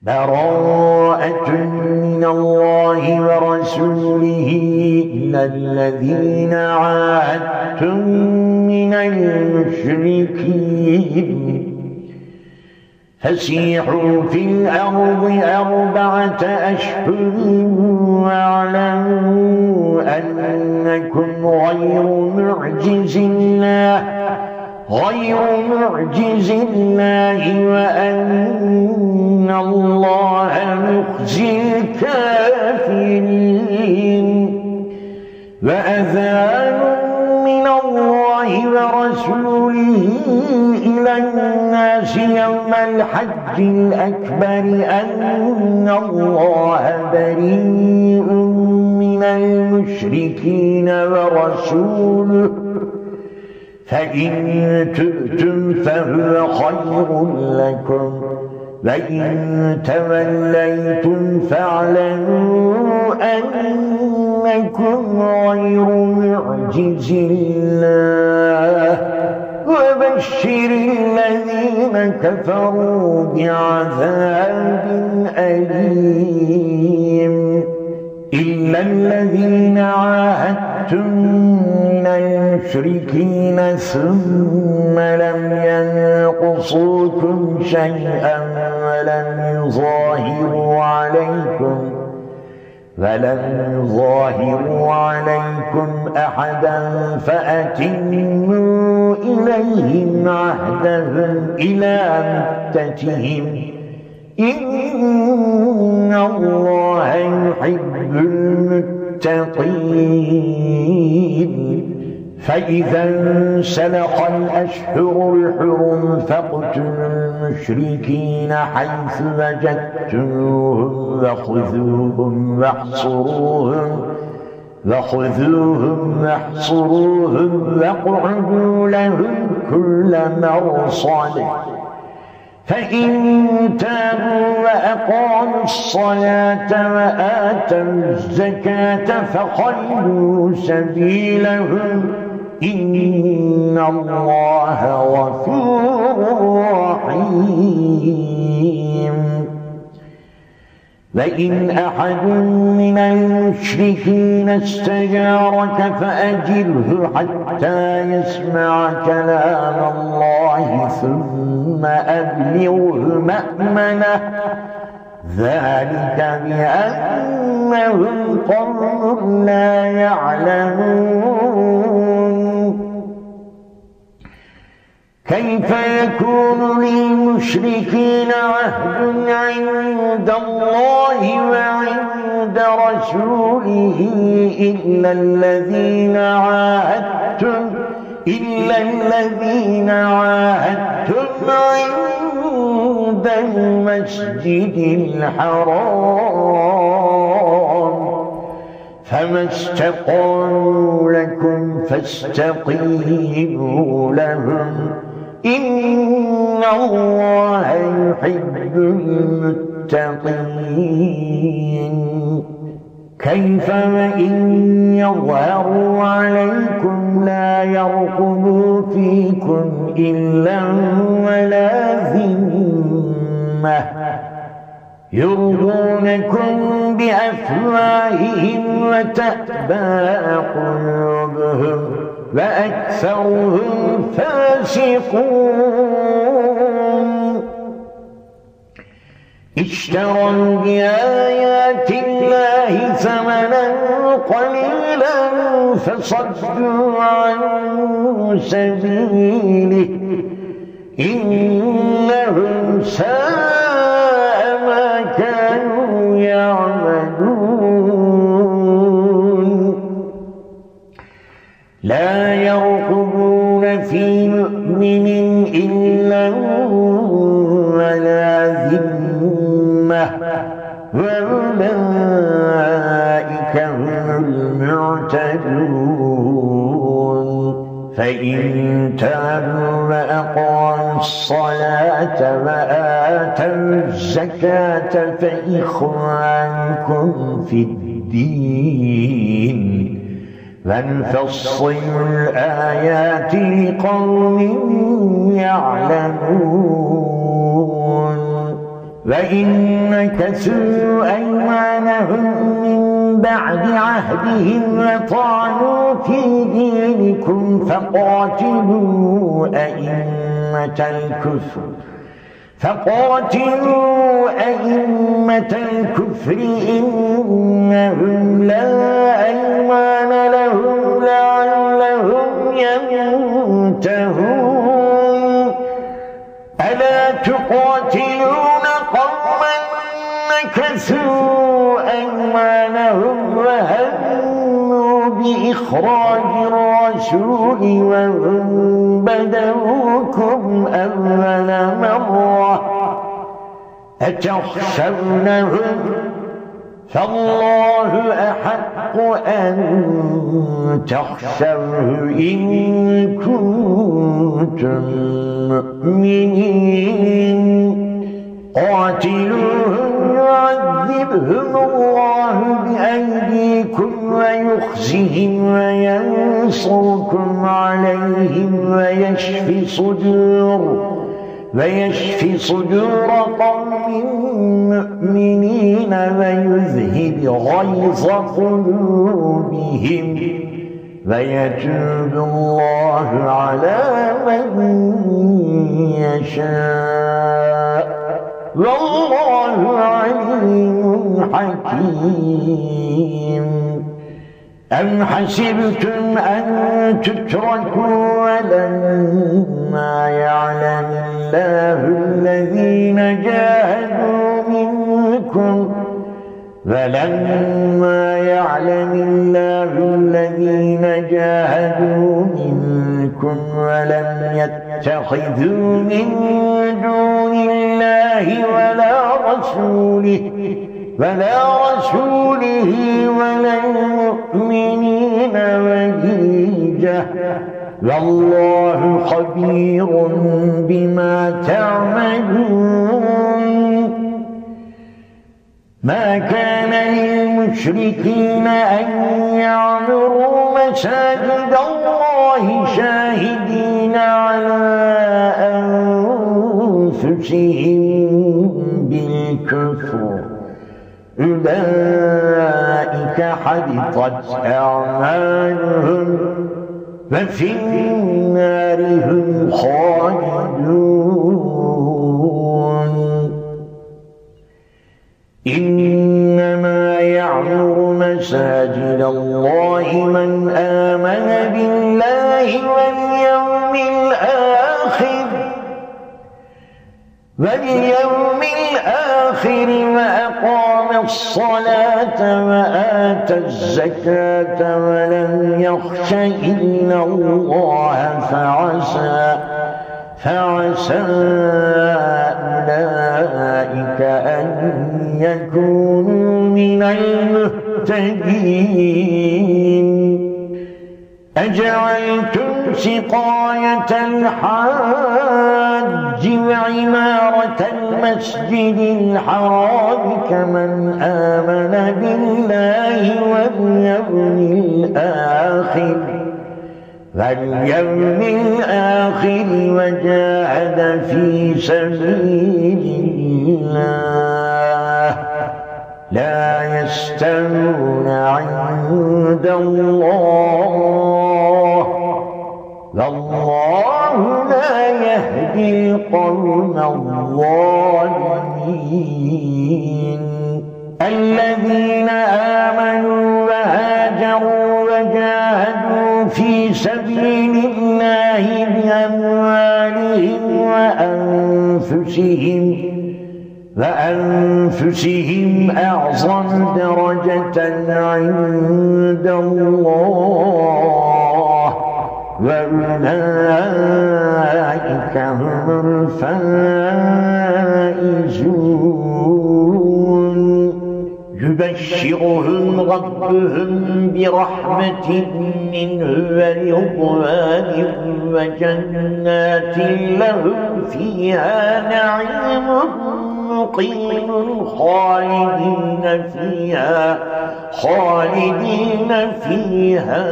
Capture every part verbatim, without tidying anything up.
براءة من الله ورسوله إلى الذين عاهدتم من المشركين فسيحوا في الأرض أربعة أشهر واعلموا أنكم غير معجز الله غير معجز الله وأن الله مخزي الكافرين. وأذان من الله ورسوله إلى الناس يوم الحج الأكبر أن الله بريء من المشركين ورسوله فإن تبتم فهو خير لكم وإن توليتم فاعلموا أنكم غير معجز الله وبشر الذين كفروا بعذاب أليم. إلا الذين عاهدتم من المشركين ثم لم ينقصوكم شيئا ولم يظاهروا عليكم ولم يظاهروا عليكم أحدا فأتموا إليهم عهدهم إلى مدتهم إن الله يحب المتقين. فإذا انسلخ الأشهر الحرم فاقتلوا المشركين حيث وجدتموهم وخذوهم واحصروهم وخذوهم واحصروهم واقعدوا لهم كل مرصد فإن تابوا وأقاموا الصلاة وآتوا الزكاة فخلوا سبيلهم إن الله غفور رحيم. وإن أحد من المشركين استجارك فأجره حتى يسمع كلام الله ثم أبلغه مأمنه ذلك بأنهم قوم لا يعلمون. كيف يكون للمشركين عهد عند الله وعند رسوله إلا الذين عاهدتم إلا الذين عاهدتم عند المسجد الحرام فما استقاموا لكم فاستقيموا لهم إن الله يحب المتقين. كيف وإن يظهروا عليكم لا يرقبوا فيكم إلا ولا ذمة يرضونكم بأفواههم وتأبى قلوبهم وأكثرهم فاسقون. اشتروا بآيات الله ثمنا قليلا فصدوا عن سبيله إنهم ساء ما كانوا يعملون. لا يرقبون في مؤمن إلا ولا ذمة وأولئك هم المعتدون. فإن تابوا وأقاموا الصلاة وآتوا الزكاة فإخوانكم في الدين ونفصل الآيات لقوم يعلمون. وإن نكثوا أيمانهم من بعد عهدهم وطعنوا في دينكم فقاتلوا أئمة الكفر فقاتلوا أئمة الكفر إنهم لا أيمان لهم لعلهم ينتهون ألا تقاتلون قوما نكثوا أيمانهم وهموا بإخراج الرسول وهم بدؤوكم أول مرة أتخشونهم فالله أحق أن تخشوه إن كنتم مؤمنين قاتلوهم يعذبهم الله بأيديكم ويخزهم وينصركم عليهم ويشف صدور ويشفي صدور قوم مؤمنين ويذهب غيظ قلوبهم ويتوب الله على من يشاء والله عليم حكيم أم حسبتم أن تتركوا ولما يعلم الله الذين جاهدوا منكم ولما يعلم الله الذين جاهدوا منكم ولم يتخذوا من دون الله ولا رسوله ولا رسوله ولا المؤمنين وليجة والله خبير بما تعملون ما كان للمشركين أن يعمروا مساجد الله شاهدين على أنفسهم بالكفر أولئك حبطت أعمالهم وفي النار هم خالدون إنما يعمر مساجد الله من آمن بالله واليوم الآخر واليوم الآخر وأقام الصلاة وآتى الزكاة ولم يخش إلا الله فعسى فعسى أولئك أن يكونوا من المهتدين أجعلتم سقاية الحاج وعمارة المسجد الحرام كمن آمن بالله واليوم الآخر واليوم الآخر وجاهد في سبيل الله لا يستوون عند الله والله لا يهدي القوم الظالمين الذين آمنوا وهاجروا وجاهدوا في سبيل الله بأموالهم وأنفسهم وأنفسهم أعظم درجة عند الله وأولئك هم الفائزون يبشرهم ربهم برحمة منه ورضوان وجنات لهم فيها نعيم مقيم خالدين فيها خالدين فيها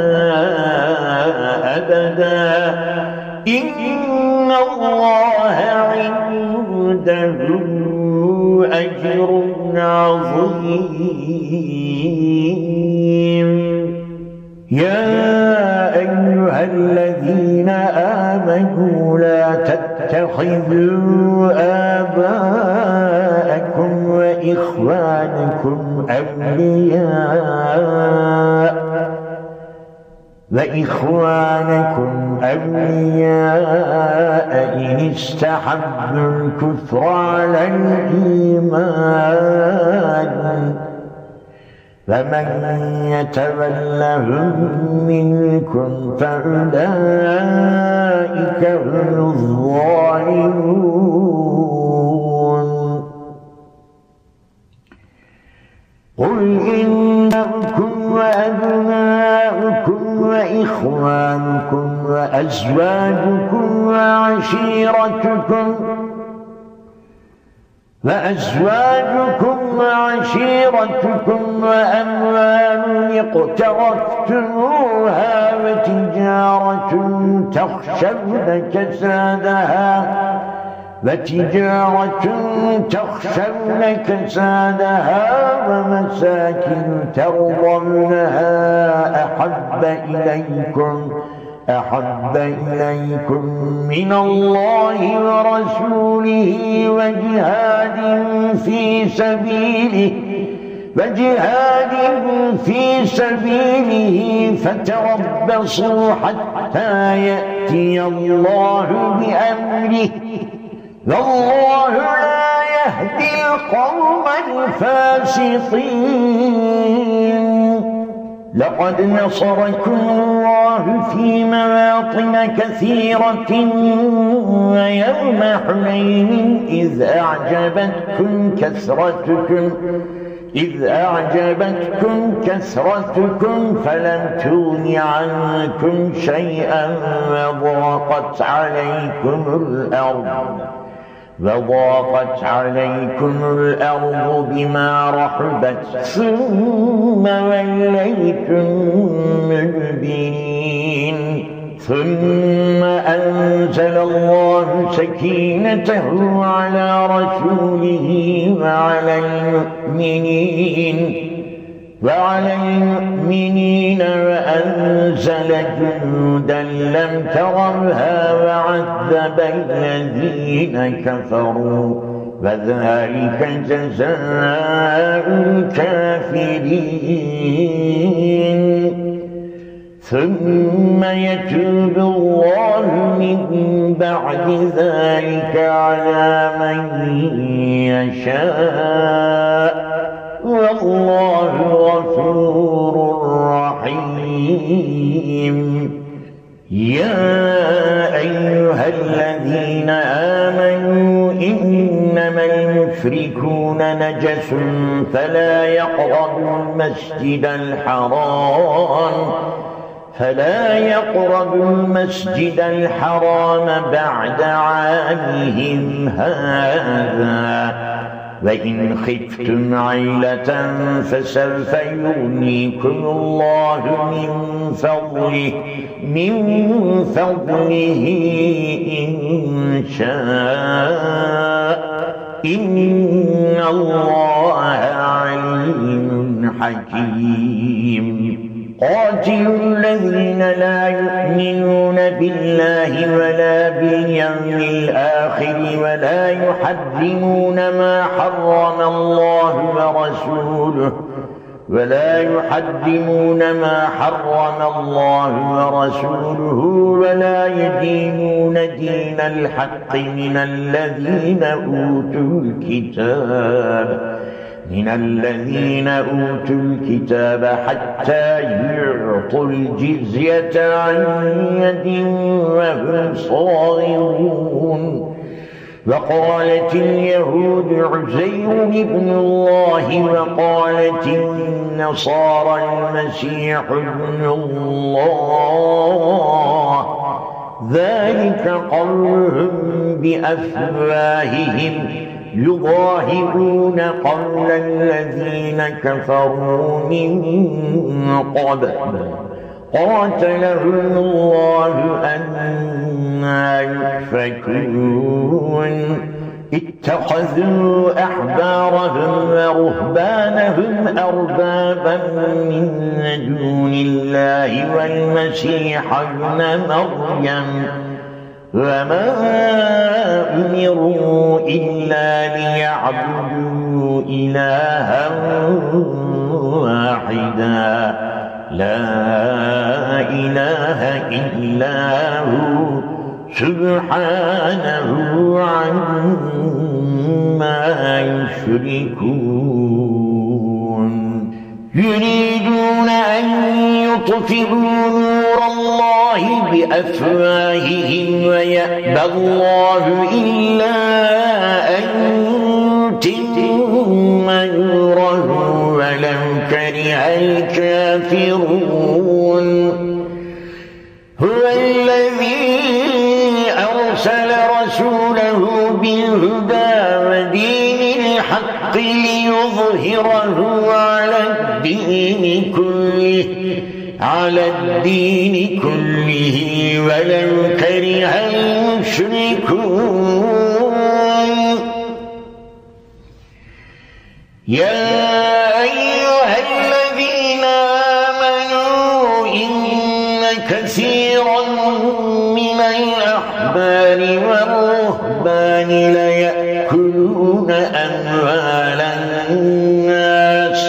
أبدا إن الله عنده أجر عظيم. يا أيها الذين آمنوا لا تتخذوا آباءكم وإخوانكم أولياء وإخوانكم أولياء إن استحبوا الكفر على الإيمان فمن يتولهم منكم فأولئك هم الظالمون. قل إنكم وأبناؤكم وإخوانكم وأزواجكم وعشيرتكم وأزواجكم وعشيرتكم وأموال اقترفتموها وتجارة تخشون كسادها وتجارة تخشون كسادها ومساكن ترضونها أحب إليكم أحب إليكم من الله ورسوله وجهاد في سبيله وجهاد في سبيله فتربصوا حتى يأتي الله بأمره والله لا يهدي القوم الفاسقين. لقد نصركم الله في مواطن كثيرة ويوم حنين إذ أعجبتكم كثرتكم إذ أعجبتكم كثرتكم فلم تغن عنكم شيئا وضاقت عليكم الأرض وضاقت عليكم الأرض بما رحبت ثم وليتم مدبرين. ثم أنزل الله سكينته على رسوله وعلى المؤمنين وعلى المؤمنين وأنزل جنودا لم تروها وعذب الذين كفروا وذلك جزاء الكافرين. ثم يتوب الله من بعد ذلك على من يشاء والله غفور رحيم. يا أيها الذين آمنوا إنما المشركون نجس فلا يقربوا المسجد الحرام فلا يقربوا المسجد الحرام بعد عامهم هذا وإن خفتم عيلة فسوف يغنيكم الله من فضله من فضله إن شاء إن الله عليم حكيم. قاتلوا الذين لا يؤمنون بالله ولا باليوم الآخر ولا يحرمون ما حرم الله ورسوله ولا يحرمون ما حرم الله ورسوله ولا يدينون دين الحق من الذين أوتوا الكتاب من الذين أوتوا الكتاب حتى يعطوا الجزية عن يد وهم صاغرون. وقالت اليهود عزير ابن الله وقالت النصارى المسيح ابن الله ذلك قولهم بأفواههم يضاهئون قول الذين كفروا من قبل قاتلهم الله أنى يؤفكون. اتخذوا أحبارهم ورهبانهم أربابا من دون الله والمسيح ابن مريم وما أمروا إلا ليعبدوا إلها واحدا لا إله إلا هو سبحانه عما يشركون يريدون أن يطفئوا نور الله بأفواههم ويأبى الله إلا أن يتم نوره ولو كره الكافرون هو الذي أرسل رسوله بالهدى ودين الحق ليظهره على الدين كله على الدين كله ولو كره المشركون يا أيها الذين آمنوا إن كثيرا من الأحبار والرهبان ليأكلون أموال الناس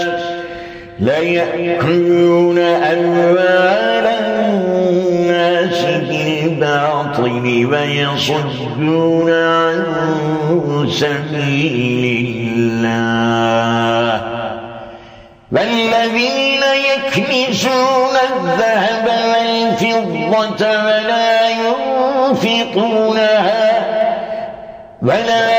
ليأكلون أموال الناس بالباطل ويصدون عن سبيل الله والذين يكنزون الذهب والفضة ولا ينفقونها ولا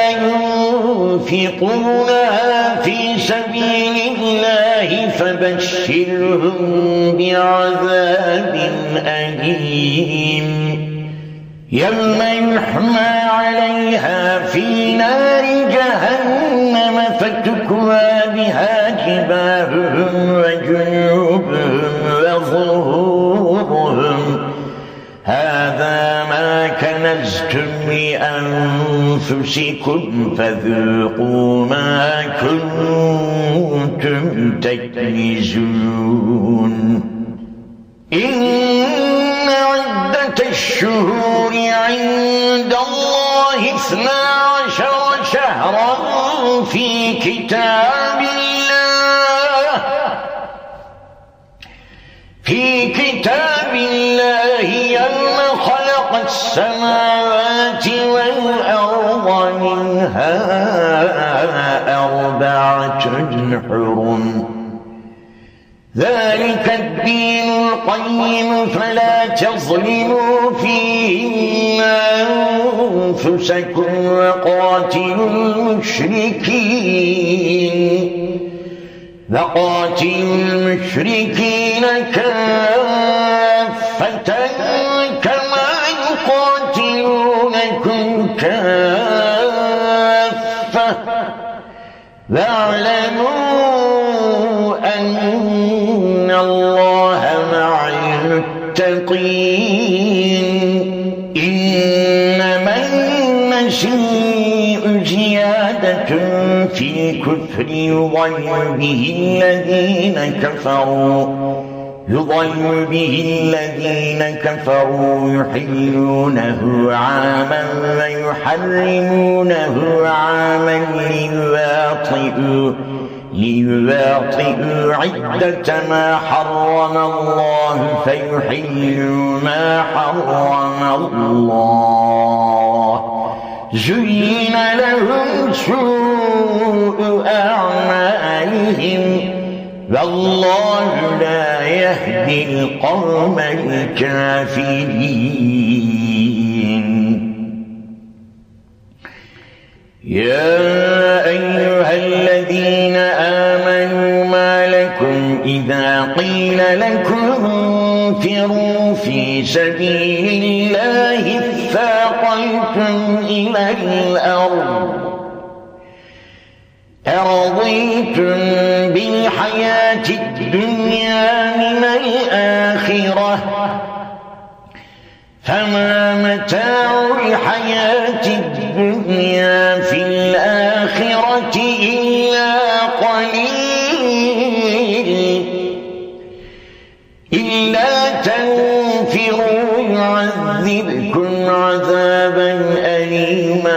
ينفقونها في سبيل الله فبشرهم بعذاب أليم يوم يحمى عليها في نار جهنم فتكوى بها جباههم وجنوبهم وظهورهم هذا ما كنزتم لأنفسكم فذوقوا ما كنتم تكنزون إن عدة الشهور عند الله اثنا عشر شهرا في كتاب الله في كتاب الله يوم خلق السماوات والأرض منها أربعة حرم ذلك الدين القيم فلا تظلموا فيهن أنفسكم وقاتلوا المشركين وقاتلوا المشركين كافة كما يقاتلونكم كافة واعلموا أن الله مع المتقين إنما المسيء زيادة في الكفر يضل به الذين كفروا يضل به الذين كفروا يحلونه عاما ويحرمونه عاما ليواطئوا ليواطئوا عدة ما حرم الله فيحلوا ما حرم الله زين لهم سوء أعمالهم والله لا يهدي القوم الكافرين يا أيها الذين آمنوا ما لكم إذا قيل لكم انفروا في سبيل الله اثاقلتم إلى الأرض أرضيتم بالحياة الدنيا من الآخرة فما متاع الحياة الدنيا في قليل إلا تنفروا يعذبكم عذابا أليما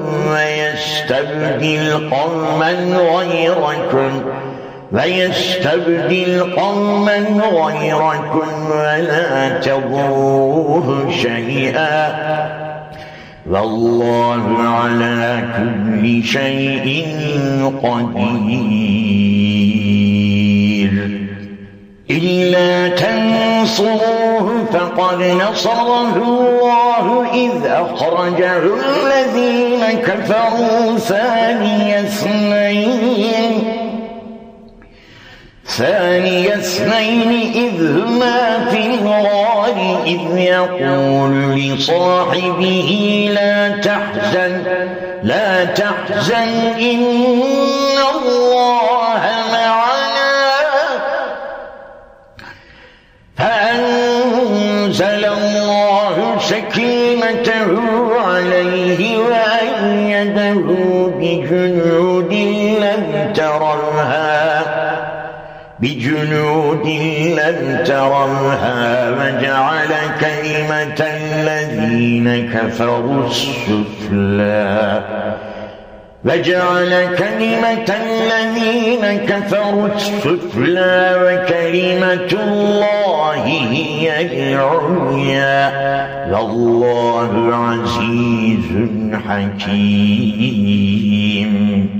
ويستبدل قوما غيركم ويستبدل قوما غيركم ولا تضروه شيئا والله على كل شيء قدير إلا تنصروه فقد نصره الله إذ أخرجه الذين كفروا ثاني اثنين ثاني اثنين إذ هما في الغار إذ يقول لصاحبه لا تحزن لا تحزن إن الله معنا فأنزل الله سكينته عليه وأيده بجنود لم تروها بجنود لم تروها وجعل كلمة الذين كفروا السفلى وجعل كلمة الذين كفروا السفلى وكلمة الله هي العليا والله عزيز حكيم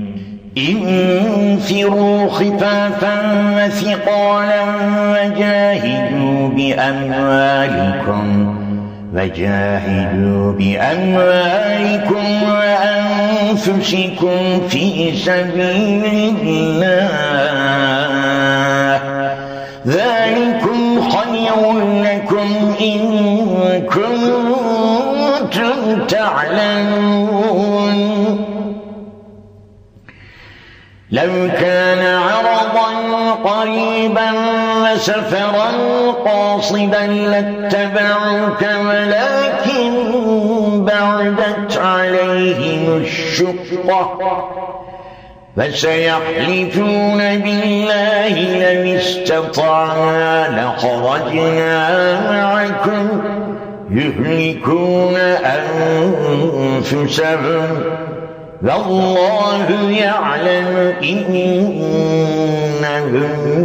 انفروا خفافا وثقالا وجاهدوا بأموالكم وجاهدوا بأموالكم وأنفسكم في سبيل الله ذلكم خير لكم إن كنتم تعلمون لو كان عرضا قريبا وسفرا قاصدا لاتبعوك ولكن بعدت عليهم الشقة فسيحلفون بالله لو استطعنا لخرجنا معكم يهلكون أنفسهم والله يعلم إنهم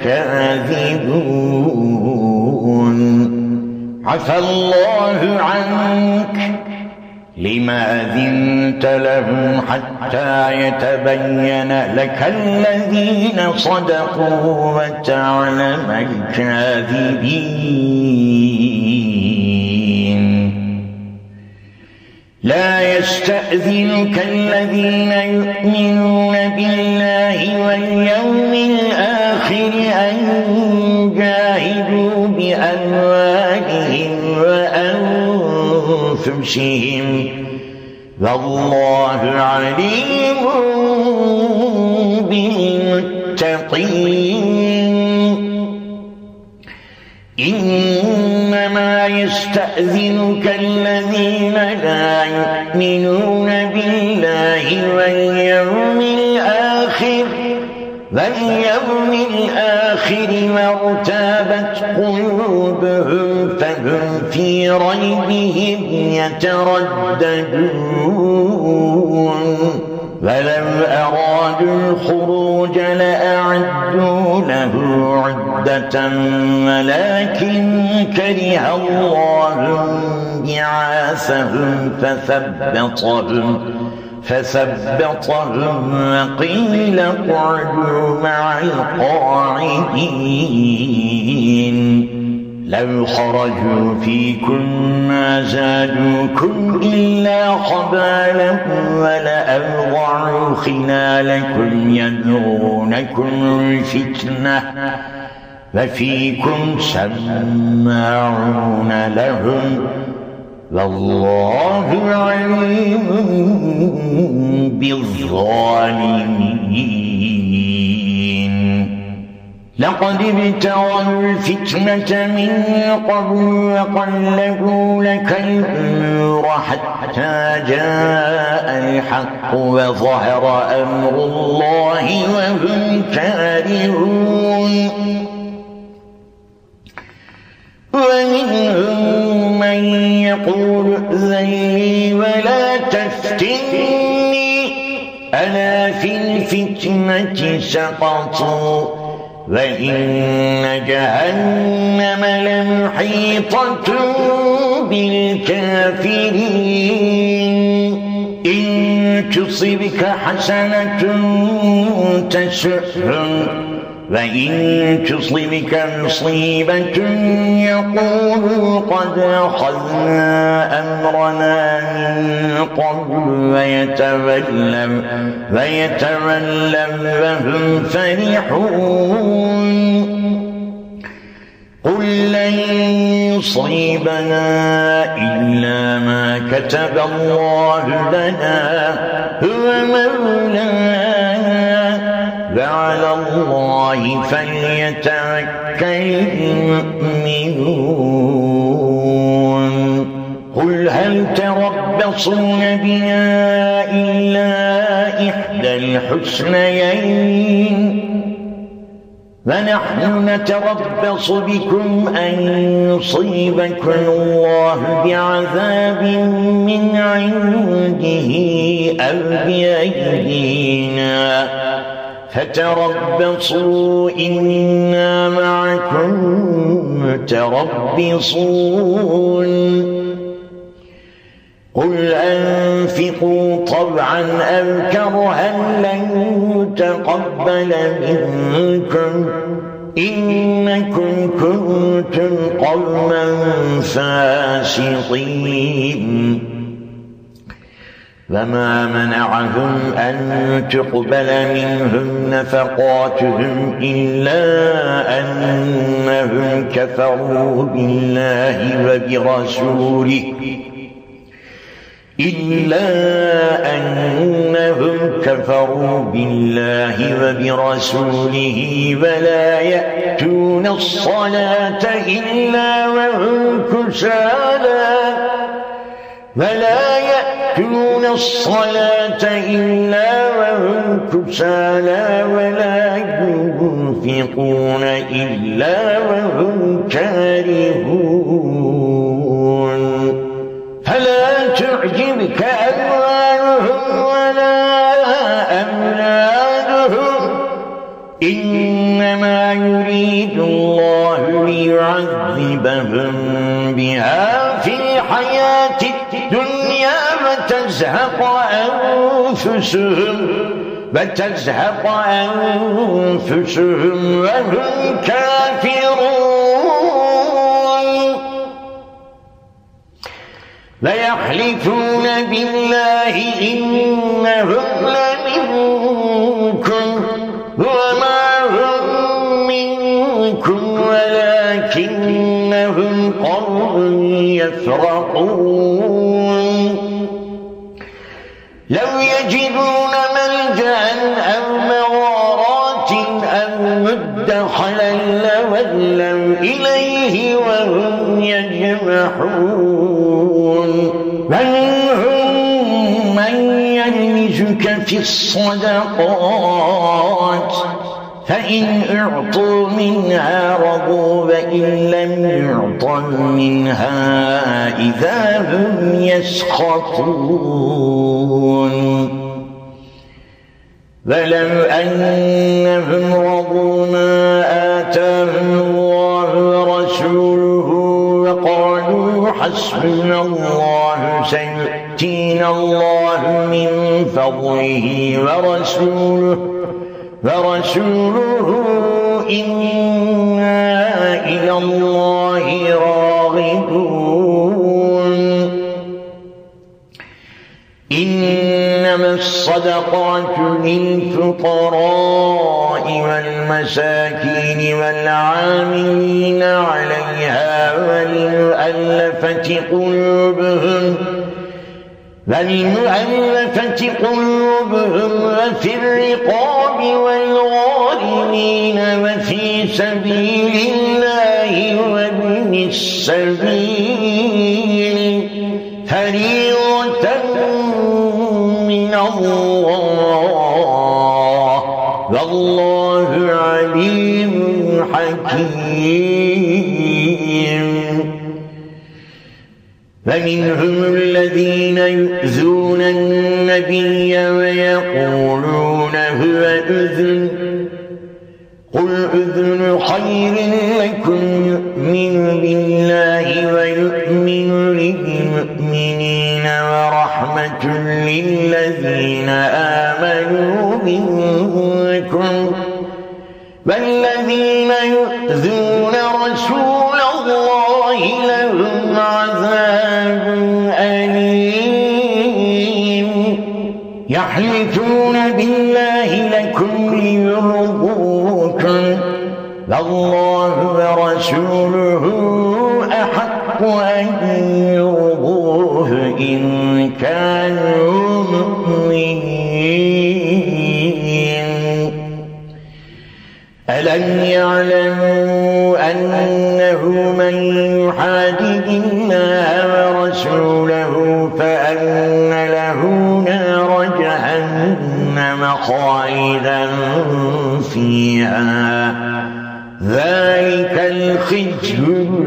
لكاذبون عفى الله عنك لما أذنت لهم حتى يتبين لك الذين صدقوا وتعلم الكاذبين لا يستأذنك الذين يؤمنون بالله واليوم الآخر أن جاهدوا بأموالهم وأنفسهم والله عليم بالمتقين إنما يستأذنك الذين لا يؤمنون بالله واليوم الآخر واليوم الآخر وارتابت قلوبهم فهم في ريبهم يترددون ولو أرادوا الخروج لأعدوا له عدة ولكن كره الله بعاثهم فثبطهم فثبطهم وقيل اقعدوا مع القاعدين لو خرجوا فيكم ما زادوكم إلا خبالا ولأوضعوا خلالكم يبغونكم الفتنة وفيكم سماعون لهم والله عليم بالظالمين لقد ابتغوا الفتنة من قبل وقلبوا لك الأمور حتى حتى جاء الحق وظهر أمر الله وهم كارهون ومنهم من يقول ائذن لي ولا تفتني ألا في الفتنة سقطوا وإن جهنم لمحيطة بالكافرين إن تصبك حسنة تسؤهم وإن تصبك مصيبة يقولوا قد أخذنا أمرنا من قبل ويتولوا ويتولوا وهم فرحون قل لن يصيبنا إلا ما كتب الله لنا هو مولانا وعلى الله فليتوكل المؤمنون قل هل تربصون بنا إلا إحدى الحسنيين ونحن نتربص بكم أن يصيبكم الله بعذاب من عنده أو بأيدينا فتربصوا إنا معكم متربصون قل أنفقوا طوعا أو كرها لن يتقبل منكم إنكم كنتم قوما فاسقين وما منعهم أن تقبل منهم نفقاتهم إلا أنهم كفروا بالله وبرسوله إلا أنهم كفروا بالله وبرسوله ولا يأتون الصلاة إلا وهم كسالى ولا يأتون الصلاة إلا وهم كسالى ولا ينفقون إلا وهم كارهون فلا تعجبك أموالهم ولا أولادهم إنما يريد الله ليعذبهم بها في الحياة الدنيا وتزهق أنفسهم وتزهق أنفسهم وهم كافرون ويحلفون بالله إنهم لمنكم وما هم منكم ولكنهم قوم يفرقون لو يجدون ملجأ أو مغارات أو مدخلا لولوا إليه وهم يجمحون منهم من يلمزك في الصدقات فإن أعطوا منها رضوا وإن لم يعطوا منها إذا هم يسخطون ولو أنهم رضوا ما آتاهم الله ورسوله وقالوا حسبنا الله سيؤتينا الله من فضله ورسوله ورسوله إنا إلى الله راغبون إنما الصدقات للفقراء والمساكين والعاملين عليها والمؤلفة قلوبهم والمؤلفة قلوبهم وفي الرقاب والغارمين وفي سبيل الله وابن السبيل فريضة والله عليم حكيم. فمنهم الذين يؤذون النبي ويقولون هو أذن قل أذن خير لكم يؤمن بالله ويؤمن للمؤمنين ورحمة للذين آمنوا منكم والذين يؤذون رسول الله لهم عذاب أليم. يحلفون بالله لكم ليرضوكم والله ورسوله أحق أن يرضوه إن كانوا مؤمنين. ألم يعلموا أنه من يحادد الله ورسوله فأن له نار جهنم خالدا فيها ذلك الخزي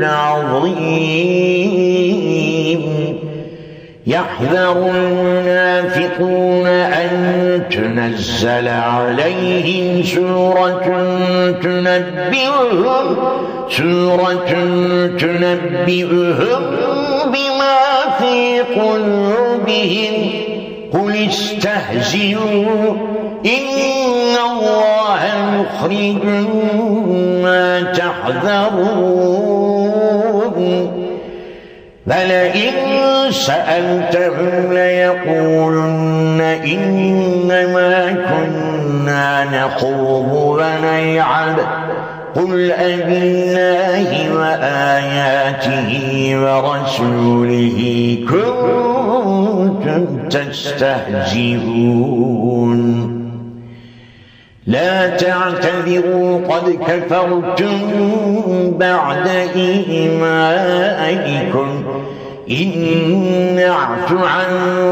العظيم. يحذر المنافقون أن تنزل عليهم سورة تنبئهم سورة تنبئهم بما في قلوبهم قل استهزئوا إن الله مخرج ما تحذرون. فلئن سألتهم ليقولن إنما كنا نخوض ونلعب قل أبالله وآياته ورسوله كنتم تستهزئون. لا تعتذروا قد كفرتم بعد إيمانكم إن نعف عن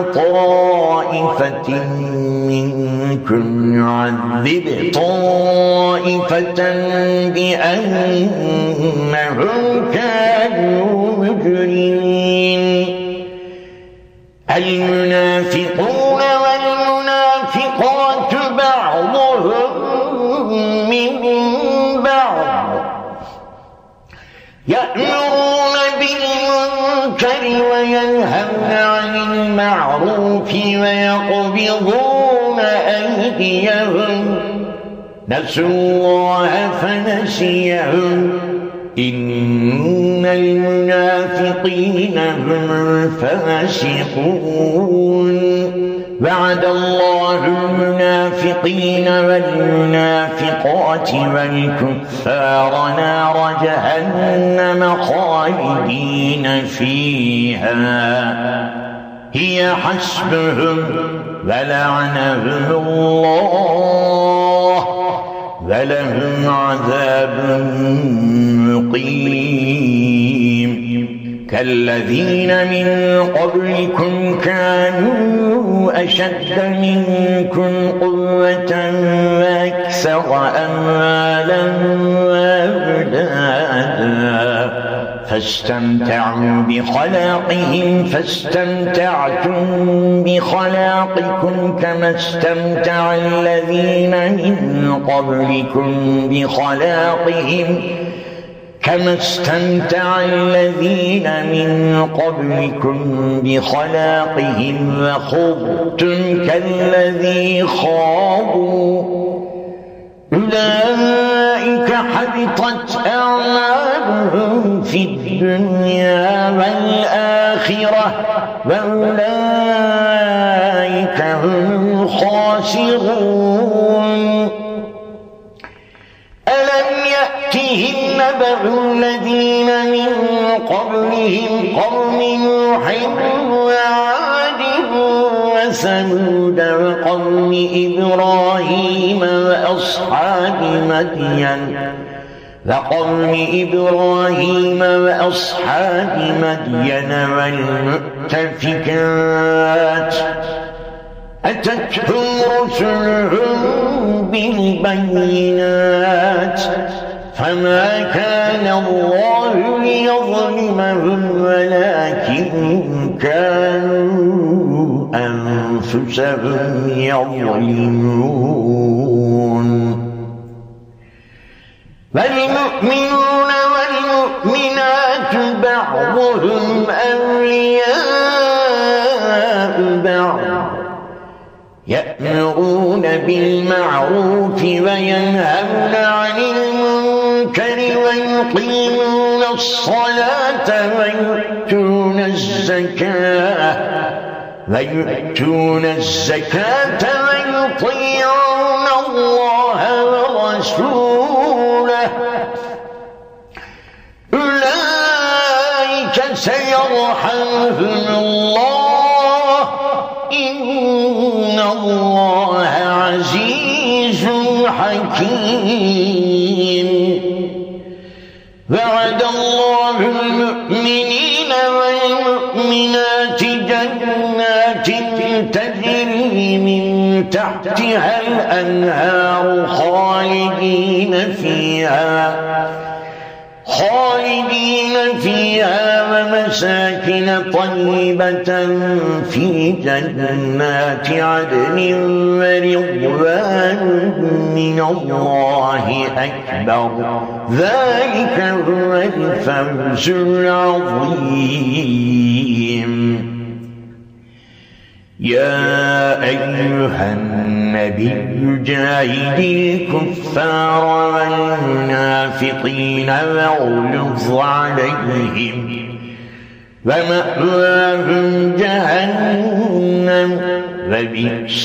طائفة منكم نعذب طائفة بأنهم كانوا مجرمين. المنافقون والمنافقات بعضهم من بعض يأمرون بالمنكر وينهون عن المعروف ويقبضون أيديهم نسوا الله فنسيهم إن المنافقين هم الفاسقون. وعد الله المنافقين والمنافقات والكفار نار جهنم خالدين فيها هي حسبهم ولعنهم الله ولهم عذاب مقيم. كالذين من قبلكم كانوا أشد منكم قوة وأكثر أموالا وأولادا فاستمتعوا بخلاقهم فاستمتعتم بخلاقكم كما استمتع الذين من قبلكم بخلاقهم كما استمتع الذين من قبلكم بخلاقهم وخضتم كالذي خاضوا أولئك حبطت أعمالهم في الدنيا والآخرة وأولئك هم الخاسرون. ألم يأتهم نبأ الذين من قبلهم قوم نوح وعاد وثمود وقوم إبراهيم وأصحاب مدين وقوم إبراهيم وأصحاب مدين والمؤتفكات أتتهم رسلهم بالبينات فما كان الله ليظلمهم ولكن كانوا أنفسهم يظلمون والمؤمنون والمؤمنات بعضهم أولياء بعض يأمرون بالمعروف وينهون عن المنكر ويقيمون الصلاة ويؤتون الزكاة ويؤتون الزكاة ويطيعون الله ورسوله أولئك سيرحمهم الله إن الله عزيز حكيم وعد الله المؤمنين والمؤمنات جنات تجري من تحتها الأنهار خالدين فيها خالدين فيها ومساكن طيبة في جنات عدن ورضوان من الله أكبر ذلك هو الفوز العظيم يا أيها النبي جاهد الكفار والمنافقين واغلظ عليهم ومأواهم جهنم وبئس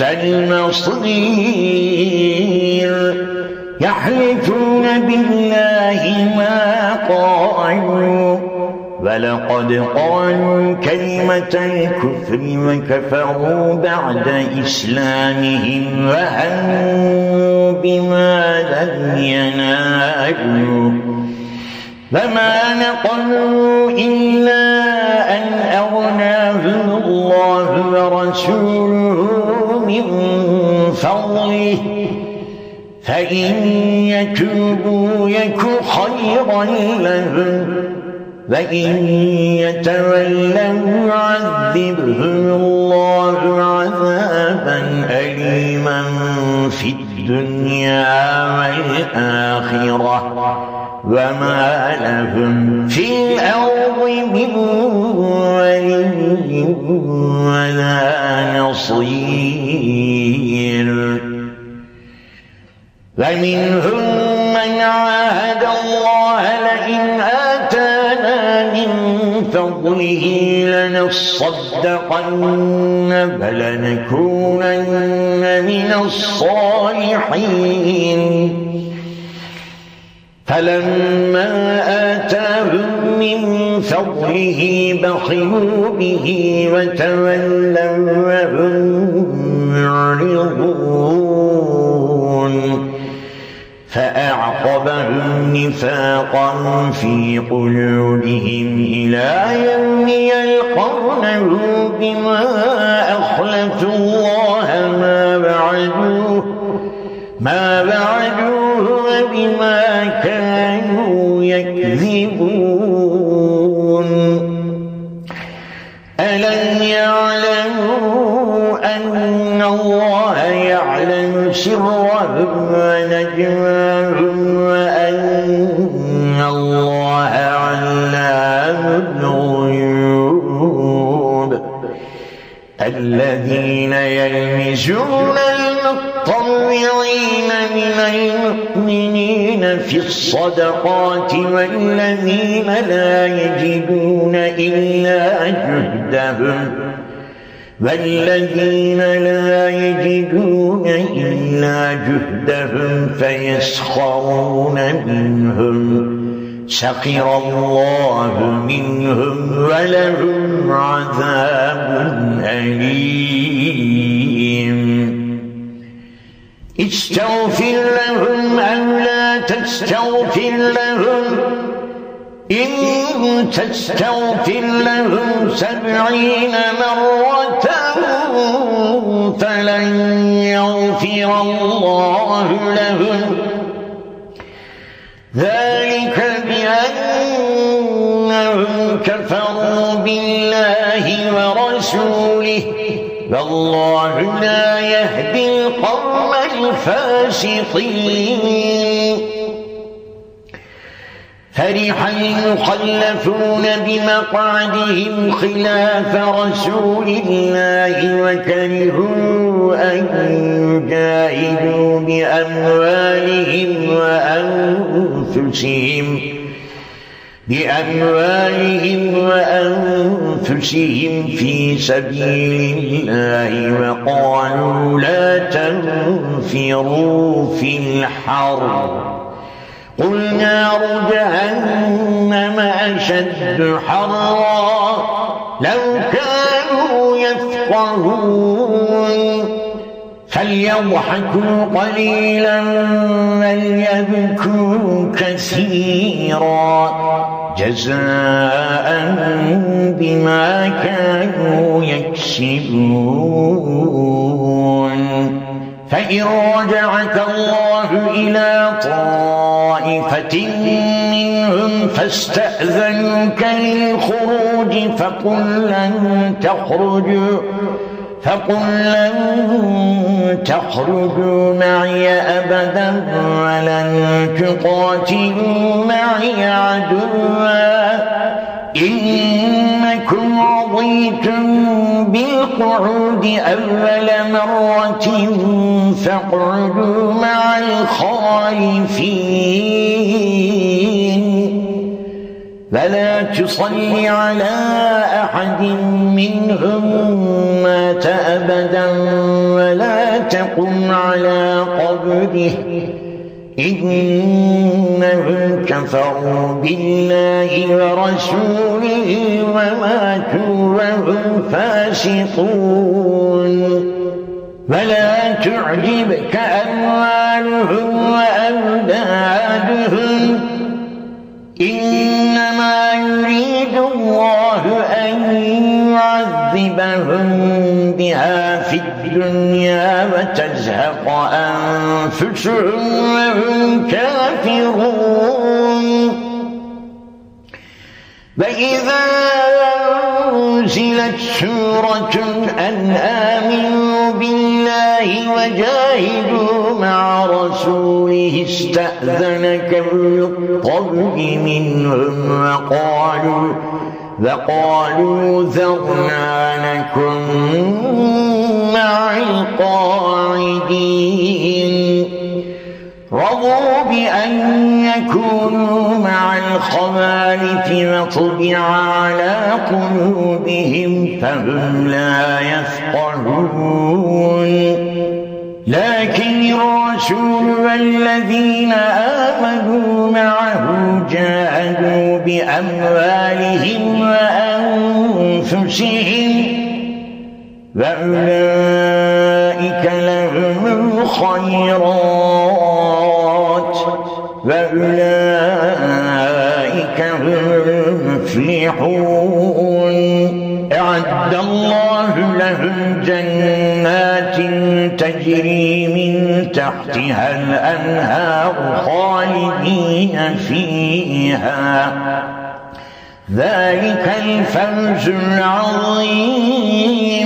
المصير يحلفون بالله ما قالوا ولقد قالوا كلمة الكفر وكفروا بعد إسلامهم وهموا بما لم ينالوا فما نقموا إلا أن أغناهم الله ورسوله من فضله فإن يتوبوا يك خيرا لهم وإن يتولوا يعذبهم الله عذابا أليما في الدنيا والآخرة وما لهم في الأرض من ولي ولا نصير ومنهم من عاهد الله لئن آتانا من فضله لنصدقن ولنكونن من الصالحين فلما آتاهم من فضله بخلوا به وتولوا وهم معرضون فأعقبهم نفاقا في قلوبهم إلى يوم يلقونه بما أخلفوا الله ما وعدوه ما وعدوه وبما كانوا يكذبون ألم يعلموا أن الله يعلم سرهم ونجواهم وأن الله علام الغيوب الذين يلمزون المطوعين من المؤمنين في الصدقات والذين لا يجدون إلا جهدهم والذين لا يجدون إلا جهدهم فيسخرون منهم سخر الله منهم ولهم عذاب أليم استغفر لهم أو لا تستغفر لهم إن تستغفر لهم سبعين مرة فلن يغفر الله لهم ذلك بأنهم كفروا بالله ورسوله والله لا يهدي القوم الفاسقين. فرح المخلفون بمقعدهم خلاف رسول الله وكرهوا أن يجاهدوا بأموالهم وأنفسهم بأموالهم وأنفسهم في سبيل الله وقالوا لا تنفروا في الحر قل نار جهنم أشد حرا لو كانوا يفقهون فليضحكوا قليلا وليبكوا كثيرا جزاء بما كانوا يكسبون. فإن رجعك الله إلى طائفة منهم فاستأذنوك للخروج فقل لن تخرجوا فقل لن تخرجوا معي أبدا ولن تقاتلوا معي عدوا إنكم رضيتم بالقعود أول مرة فاقعدوا مع الخالفين ولا تصل على أحد منهم مات أبدا ولا تقم على قبره إنهم كفروا بالله ورسوله وماتوا وهم فاسقون. ولا تعجبك أموالهم وأولادهم إنما يريد الله أن يعذبهم بها في الدنيا وتزهق أنفسهم وهم كافرون. وإذا أنزلت سورة أن آمنوا بالله وجاهدوا مع رسوله استأذنك أولو الطول منهم وقالوا وقالوا ذرنا نكن مع القاعدين رضوا بأن يكونوا مع الخوالف وطبع على قلوبهم فهم لا يفقهون. لكن الرسول والذين آمنوا معه جاهدوا بأموالهم وأنفسهم وأولئك لهم الخيرات وأولئك هم المفلحون. أعد الله لهم جنات تجري من تحتها الأنهار خالدين فيها ذلك الفوز العظيم.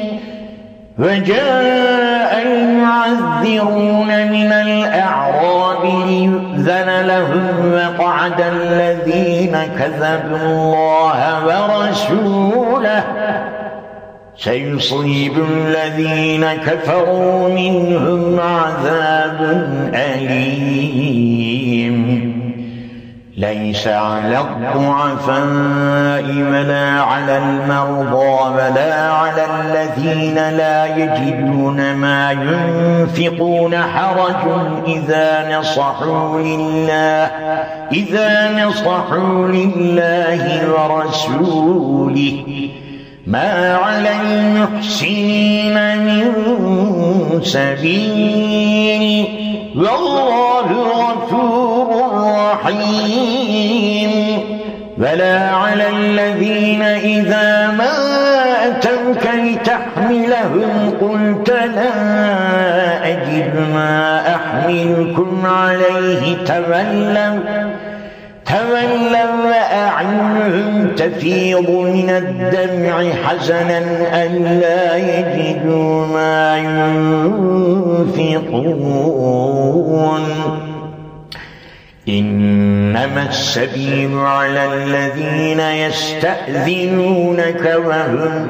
وجاء المعذرون من الأعراب ليؤذن لهم وقعد الذين كذبوا الله ورسوله سيصيب الذين كفروا منهم عذاب أليم. ليس على الضعفاء ولا على المرضى ولا على الذين لا يجدون ما ينفقون حرج إذا نصحوا لله إذا نصحوا لله ورسوله ما على المحسنين من سبيل والله غفور رحيم. ولا على الذين إذا ما أتوك لتحملهم قلت يحملكم عليه تولوا تولوا وأعينهم تفيض من الدمع حزنا ألا يجدوا ما ينفقون إنما السبيل على الذين يستأذنونك وهم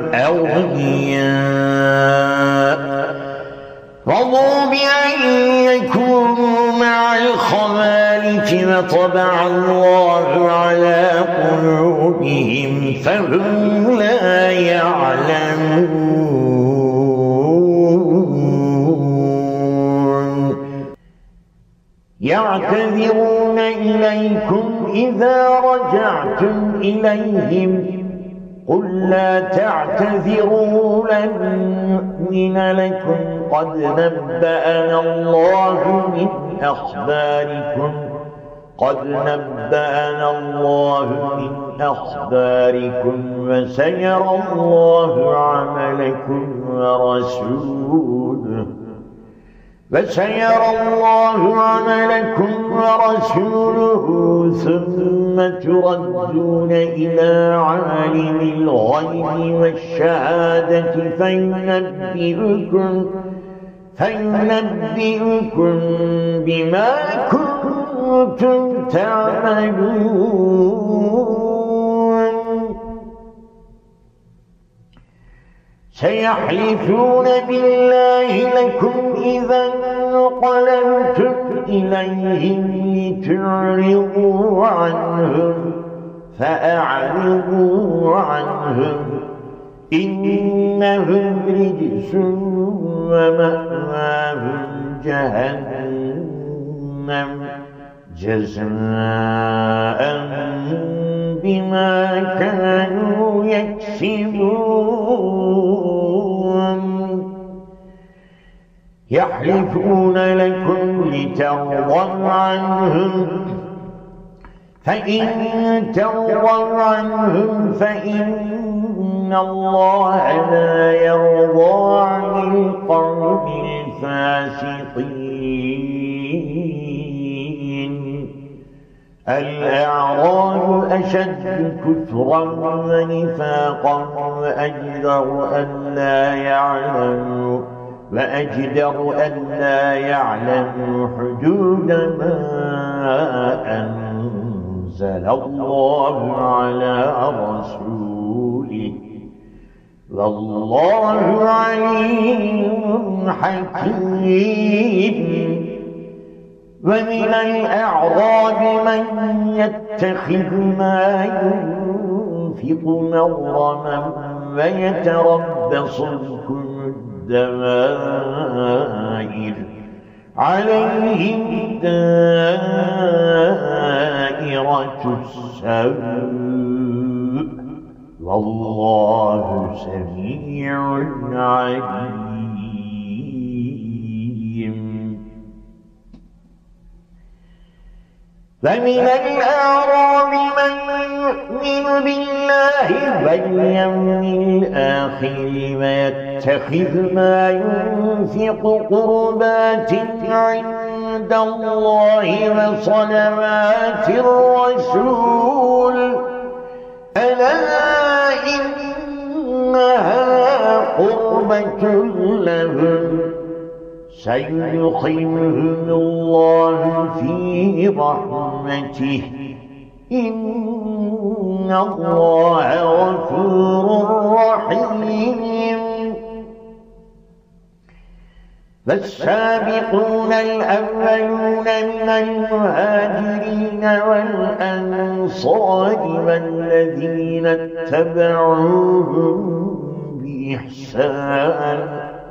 أغنياء رضوا بأن يكونوا مع الخوالف وطبع الله على قلوبهم فهم لا يعلمون يعتذرون إليكم إذا رجعتم إليهم قل لا تعتذروا لن نؤمن لكم قد نبأنا الله من أخباركم قد نبأنا الله من أخباركم وسيرى الله عملكم ورسوله وسيرى الله عملكم ورسوله ثم تردون إلى عالم الغيب والشهادة فينبئكم فينبئكم بما كنتم تعملون سيحلفون بالله لكم إذا انقلبتم إليهم لتعرضوا عنهم فأعرضوا عنهم إنهم رجس ومأواهم جهنم جزاء بما كانوا يكسبون يحلفون لكم لترضوا عنهم فإن ترضوا عنهم فإن الله لا يرضى عن القوم الفاسقين الأعراب أشد كفرا ونفاقا وأجدر أن لا يعلموا وأجدر أن لا يعلموا حدود ما أنزل الله على رسوله والله عليم حكيم ومن الأعراب من يتخذ ما ينفق مغرما ويتربص بكم الدوائر عليهم دائرة السوء والله سميع عليم فمن الأعراب من يؤمن بالله واليوم الآخر ويتخذ ما ينفق قربات عند الله وصلوات الرسول ألا إنها قربة لهم سيدخلهم الله في رحمته إن الله غفور رحيم فالسابقون الأولون من المهاجرين والأنصار والذين اتبعوهم بإحسان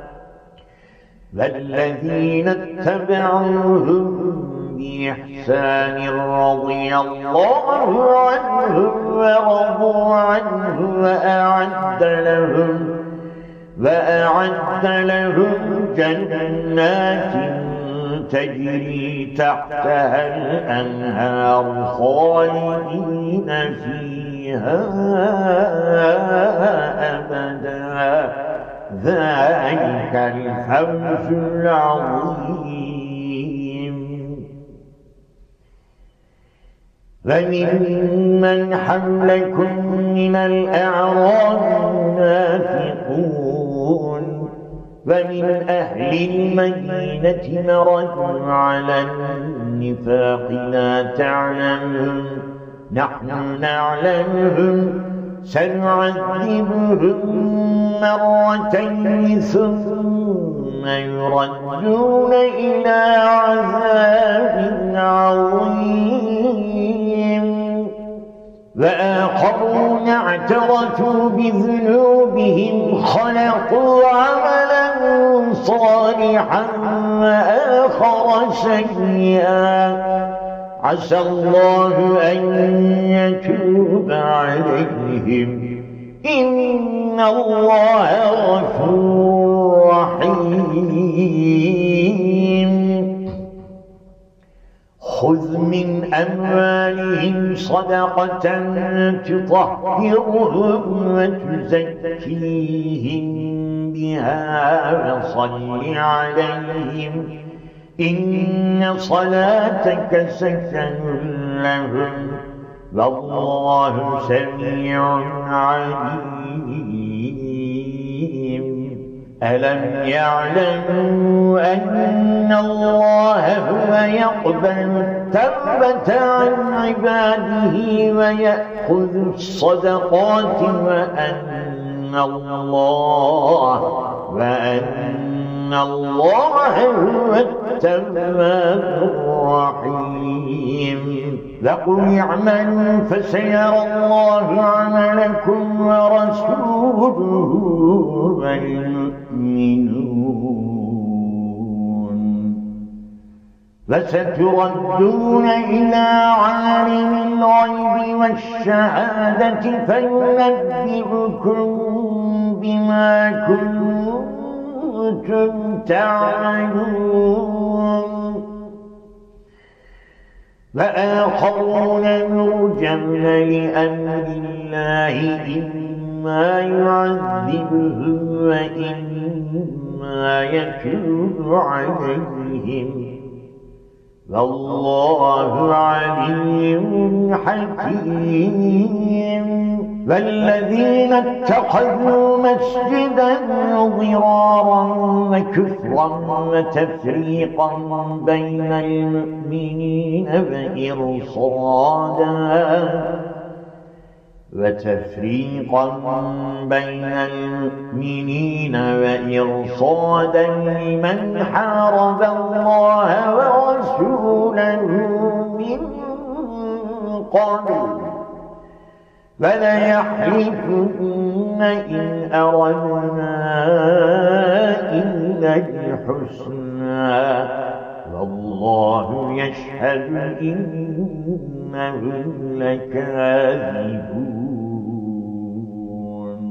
والذين اتبعوهم بإحسان رضي الله عنهم ورضوا عنه وأعد لهم وأعد لهم جنات تجري تحتها الأنهار خالدين فيها أبدا ذلك الفوز العظيم فممن حولكم من الأعراب منافقون ومن أهل المدينة مردوا على النفاق لا تعلمهم نحن نعلمهم سنعذبهم مرتين ثم يردون إلى عذاب عظيم وآخرون اعترفوا بذنوبهم خلقوا عملا صالحا وآخر سيئا عسى الله أن يتوب عليهم إن الله غفور رحيم خذ من أموالهم صدقة تطهرهم وتزكيهم بها وصل عليهم إن صلاتك سكن لهم والله سميع عليم ألم يعلموا أن الله هو يقبل التوبة عن عباده ويأخذ الصدقات وأن الله وأن الله هو التواب الرحيم وقل اعملوا فسيرى الله عملكم ورسوله والمؤمنون وستردون إلى عالم الغيب والشهادة فينبئكم بما كنتم تعملون وآخرون يرجون لأمر الله إما يعذبهم وإما يتوب عليهم والله عليم حكيم والذين اتخذوا مسجدا ضرارا وكفرا وتفريقا بين المؤمنين وإرصادا وتفريقا بين المؤمنين وإرصادا لمن حارب الله ورسوله من قبل فليحلفن إن أردنا إلا الحسنى والله يشهد إنهم لكاذبون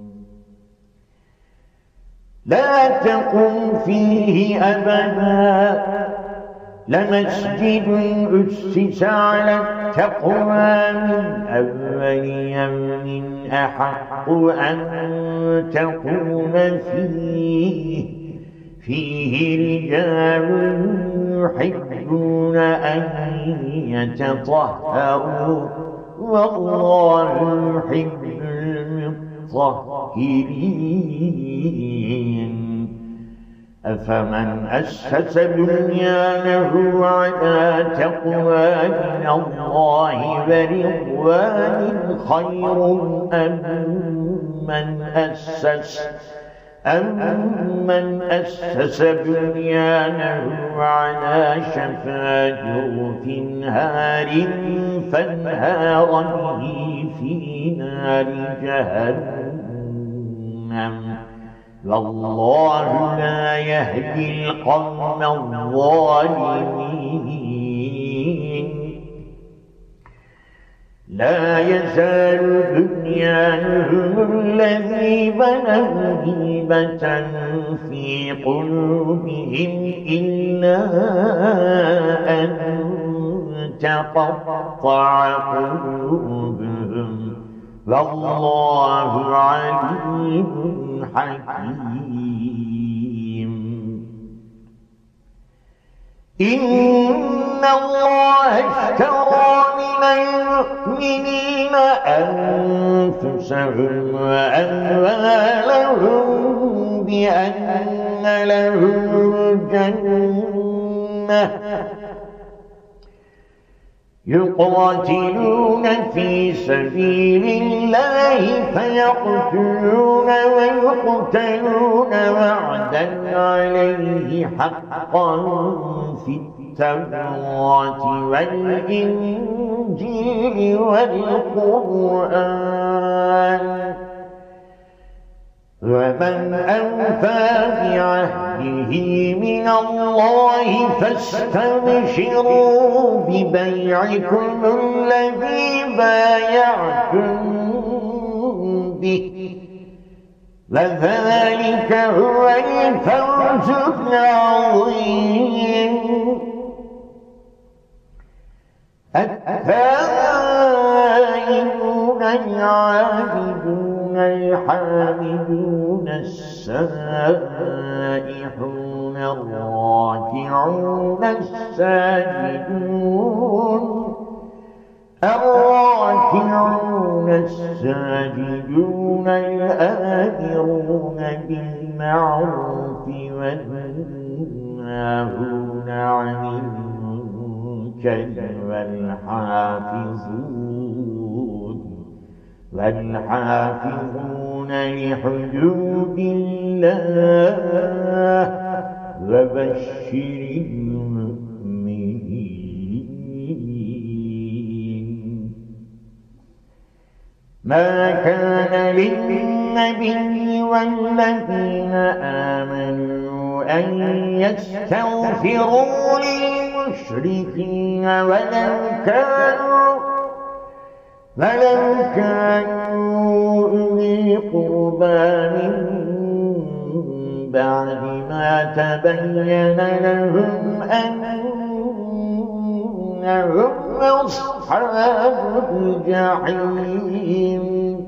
لا تقم فيه أبدا لمسجد أسس على التقوى من أول يوم أحق أن تقوم فيه فيه رجال يحبون أن يتطهروا والله يحب المطهرين أفمن أسس بنيانه على تقوى من الله ورضوان خير أم من أسس أمن أسس بنيانه على شفا جرف هار فانهار به في نار جهنم والله لا يهدي القوم الظالمين لا يزال بنيانهم الذي بنوا هيبة في قلوبهم إلا أن تقطع قلوبهم والله عليم حكيم إن الله اشترى من المؤمنين أنفسهم وأموالهم بأن لهم الجنة يقاتلون في سبيل الله فيقتلون ويقتلون وعدا عليه حقا في التوراة والإنجيل والقرآن ومن أوفى بعهده من الله فاستبشروا ببيعكم الذي بايعتم به وذلك هو الفوز العظيم. التائبون العابدون الحامدون السائحون الراكعون الساجدون الراكعون الساجدون الآمرون بالمعروف والناهون عن المنكر والحافظون والحافظون لحدود الله وبشر المؤمنين. ما كان للنبي والذين آمنوا أن يستغفروا للمشركين ولو كانوا ولو كانوا أولي قربى من بعد ما تبين لهم أنهم أصحاب الجحيم.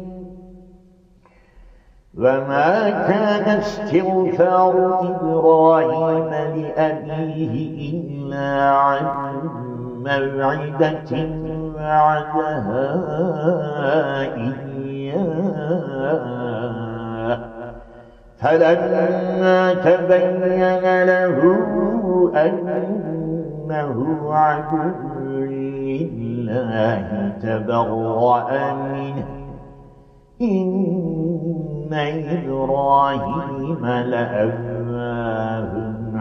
وما كان استغفار إبراهيم لأبيه إلا عن موعدة وعدها إياه فلما تبين له أنه عدو لله تبرأ منه إن إبراهيم لأواه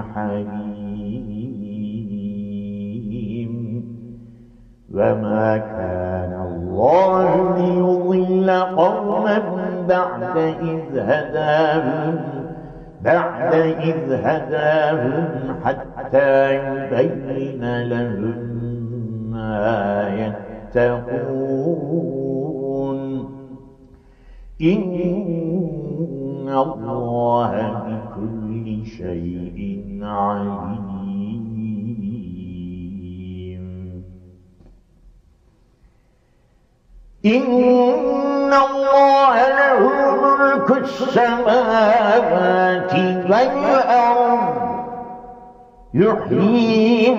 حليم. وما كان الله ليضل قوما بعد إذ هداهم بعد إذ هداهم حتى يبين لهم ما يتقون إن الله بكل شيء عليم. إن الله له ملك السماوات والأرض يحيي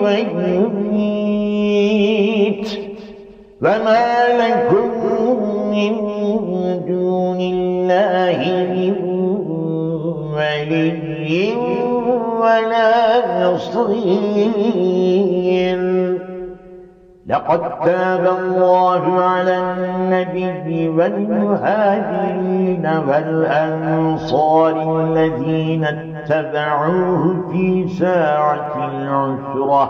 ويميت وما لكم من دون الله من ولي ولا نصير. لقد تاب الله على النبي والمهاجرين والأنصار الذين اتبعوه في ساعة العسرة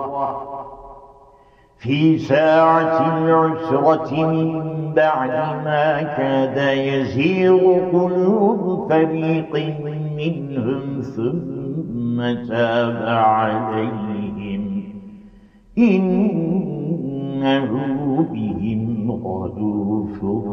في ساعة العسرة من بعد ما كاد يزيغ قلوب فريق منهم ثم تاب عليهم إنه بهم رءوف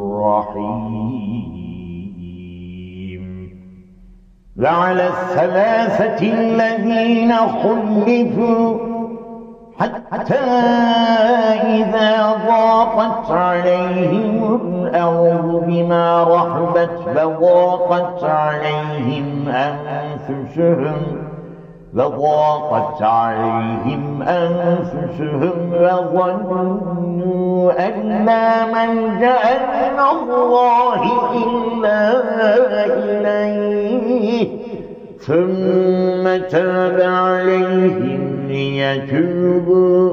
رحيم. وعلى الثلاثة الذين خلفوا حتى إذا ضاقت عليهم الأرض بما رحبت وضاقت عليهم أنفسهم وضاقت عليهم أنفسهم وظنوا أن لا ملجأ من الله إلا إليه ثم تاب عليهم ليتوبوا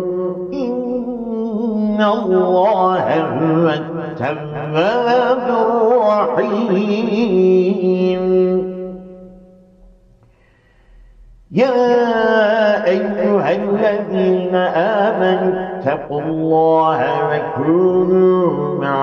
إن الله هو التواب الرحيم. يا أيها الذين آمنوا اتقوا الله وكونوا مع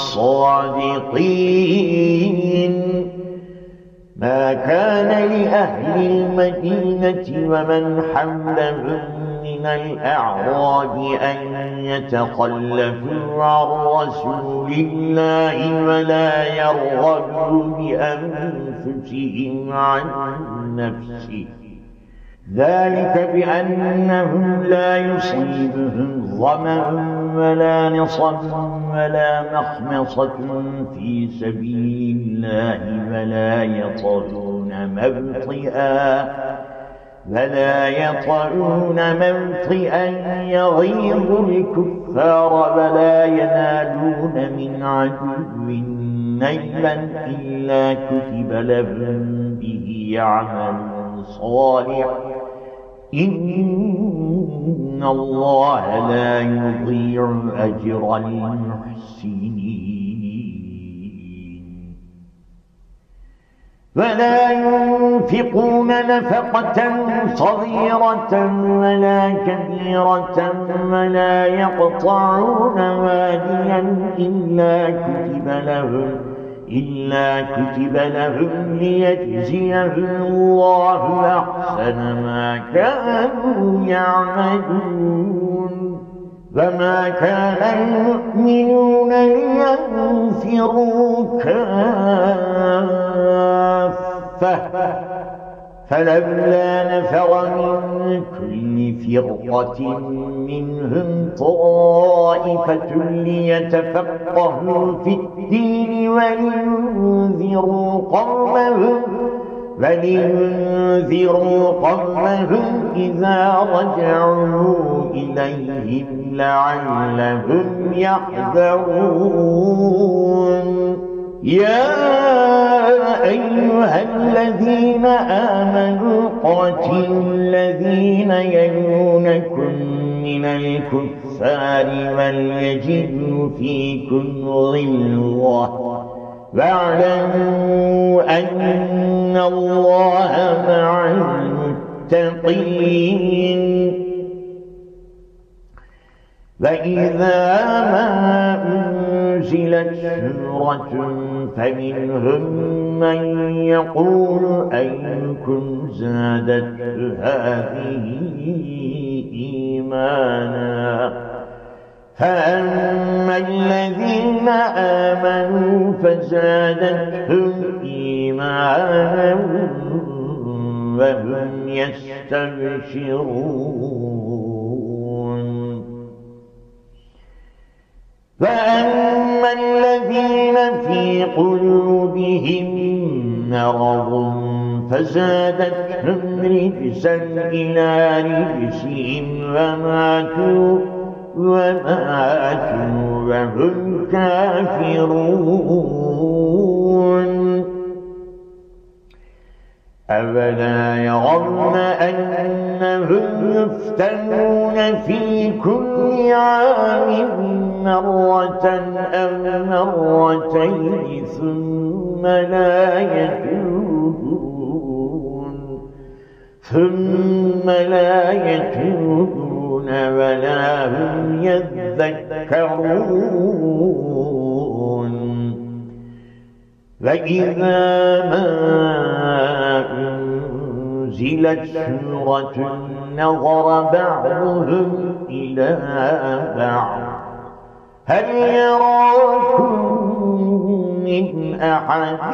الصادقين. ما كان لأهل المدينة ومن حولهم من الأعراب أن يتخلفوا عن رسول الله ولا يرغبوا بأنفسهم عن نفسه، ذلك بأنهم لا يصيبهم ظمأ ولا نصب ولا مخمصة في سبيل الله ولا يطؤون موطئا ولا يطؤون موطئا يغيظ الكفار ولا ينالون من عدو نيلا إلا كتب لهم به عمل صالح إن الله لا يضيع أجر المحسنين. ولا ينفقون نفقة صغيرة ولا كبيرة ولا يقطعون واديا إلا كتب لهم إلا كتب لهم ليجزيهم الله أحسن ما كانوا يعملون. وما كان المؤمنون لينفروا كافة فلولا نفر من كل فرقة منهم طائفة ليتفقهوا في الدين ولينذروا قومهم ولينذروا قومهم إذا رجعوا إليهم لعلهم يحذرون. يا أيها الذين آمنوا قاتلوا الذين يلونكم من الكفار وليجدوا فيكم غلظة واعلموا أن الله مع المتقين. وإذا ما أنزلت سورة فمنهم من يقول أيكم زادته هذه إيمانا فأما الذين آمنوا فزادتهم إيمانا وهم يستبشرون. فأما الذين في قلوبهم مرض فزادتهم رجسا إلى رجسهم وماتوا وماتوا وهم كافرون. أفلا يرون أنهم يفتنون في كل عام مرة أو مرتين ثم لا يتوبون ثم لا يتوبون ولا هم يذكرون. وإذا ما أنزلت سورة نظر بعضهم إلى بعض هل يراكم من أحد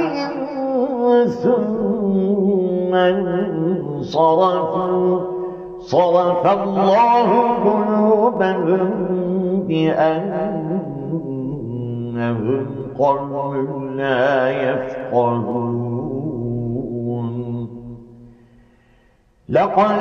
ثم انصرفوا صرف الله قلوبهم بأنهم قوم لا يفقهون. لقد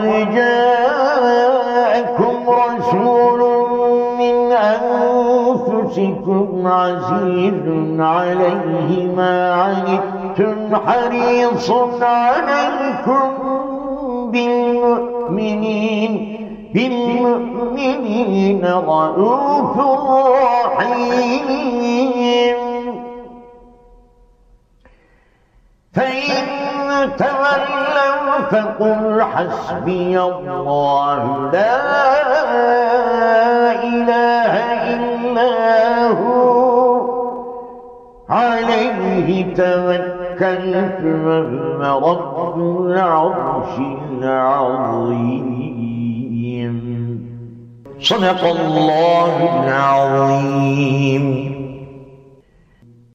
جاءكم رسول من أنفسكم عزيز عليه ما عنتم حريص عليكم بالمؤمنين بالمؤمنين رءوف رحيم فإن تولوا فقل حسبي الله لا إله إلا هو عليه توكلت وهو رب العرش العظيم. صدق الله العظيم.